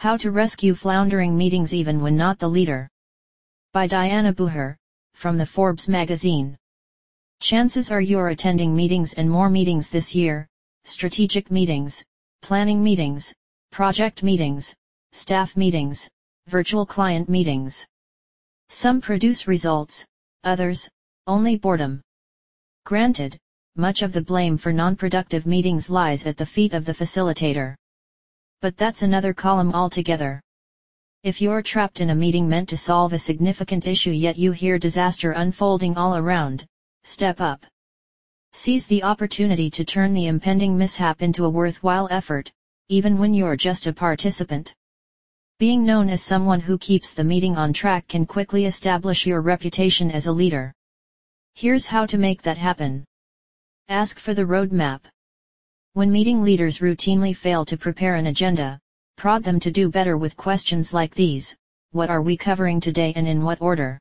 How to Rescue Floundering Meetings Even When Not the Leader. By Diana Bucher, from the Forbes magazine. Chances are you're attending meetings and more meetings this year: strategic meetings, planning meetings, project meetings, staff meetings, virtual client meetings. Some produce results, others, only boredom. Granted, much of the blame for non-productive meetings lies at the feet of the facilitator. But that's another column altogether. If you're trapped in a meeting meant to solve a significant issue yet you hear disaster unfolding all around, step up. Seize the opportunity to turn the impending mishap into a worthwhile effort, even when you're just a participant. Being known as someone who keeps the meeting on track can quickly establish your reputation as a leader. Here's how to make that happen. Ask for the roadmap. When meeting leaders routinely fail to prepare an agenda, prod them to do better with questions like these: what are we covering today and in what order?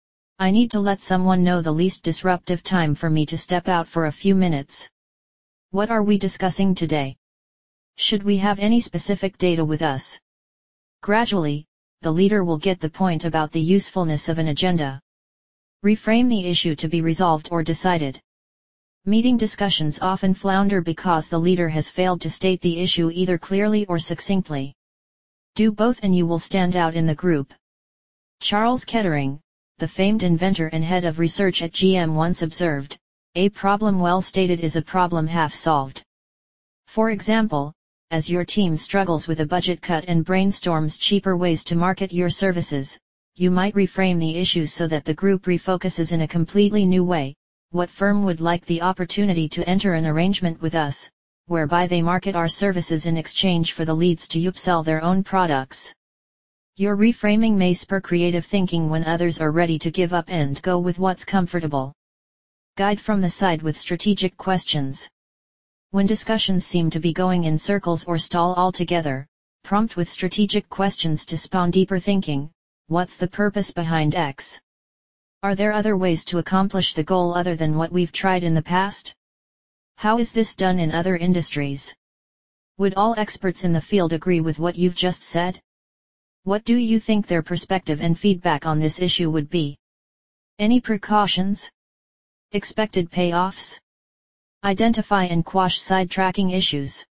I need to let someone know the least disruptive time for me to step out for a few minutes. What are we discussing today? Should we have any specific data with us? Gradually, the leader will get the point about the usefulness of an agenda. Reframe the issue to be resolved or decided. Meeting discussions often flounder because the leader has failed to state the issue either clearly or succinctly. Do both and you will stand out in the group. Charles Kettering, the famed inventor and head of research at GM, once observed, "A problem well stated is a problem half solved." For example, as your team struggles with a budget cut and brainstorms cheaper ways to market your services, you might reframe the issue so that the group refocuses in a completely new way. What firm would like the opportunity to enter an arrangement with us, whereby they market our services in exchange for the leads to upsell their own products? Your reframing may spur creative thinking when others are ready to give up and go with what's comfortable. Guide from the side with strategic questions. When discussions seem to be going in circles or stall altogether, prompt with strategic questions to spawn deeper thinking. What's the purpose behind X? Are there other ways to accomplish the goal other than what we've tried in the past? How is this done in other industries? Would all experts in the field agree with what you've just said? What do you think their perspective and feedback on this issue would be? Any precautions? Expected payoffs? Identify and quash sidetracking issues.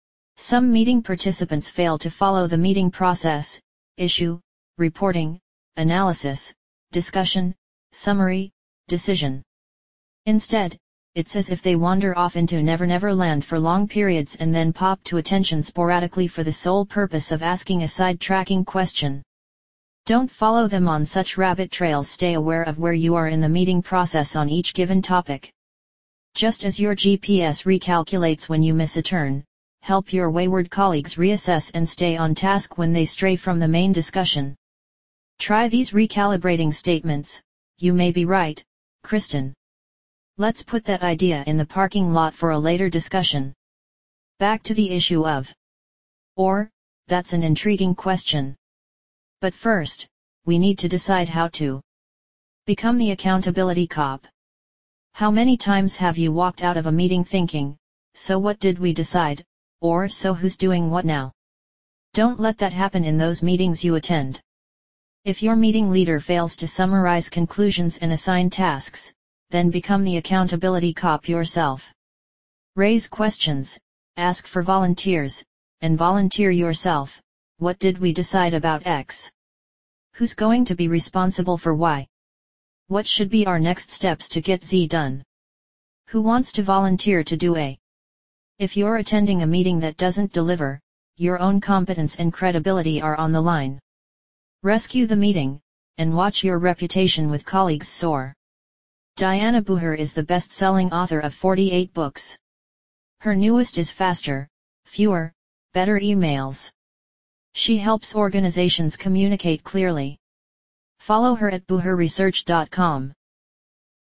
Some meeting participants fail to follow the meeting process: issue, reporting, analysis, discussion, summary, decision. Instead, it's as if they wander off into never-never land for long periods and then pop to attention sporadically for the sole purpose of asking a sidetracking question. Don't follow them on such rabbit trails. Stay aware of where you are in the meeting process on each given topic. Just as your GPS recalculates when you miss a turn, help your wayward colleagues reassess and stay on task when they stray from the main discussion. Try these recalibrating statements: "You may be right, Kristen. Let's put that idea in the parking lot for a later discussion." Back to the issue of. Or, "That's an intriguing question. But first, we need to decide how to." Become the accountability cop. How many times have you walked out of a meeting thinking, "So what did we decide?" or "So who's doing what now?" Don't let that happen in those meetings you attend. If your meeting leader fails to summarize conclusions and assign tasks, then become the accountability cop yourself. Raise questions, ask for volunteers, and volunteer yourself. What did we decide about X? Who's going to be responsible for Y? What should be our next steps to get Z done? Who wants to volunteer to do A? If you're attending a meeting that doesn't deliver, your own competence and credibility are on the line. Rescue the meeting, and watch your reputation with colleagues soar. Diana Bucher is the best-selling author of 48 books. Her newest is Faster, Fewer, Better Emails. She helps organizations communicate clearly. Follow her at bucherresearch.com.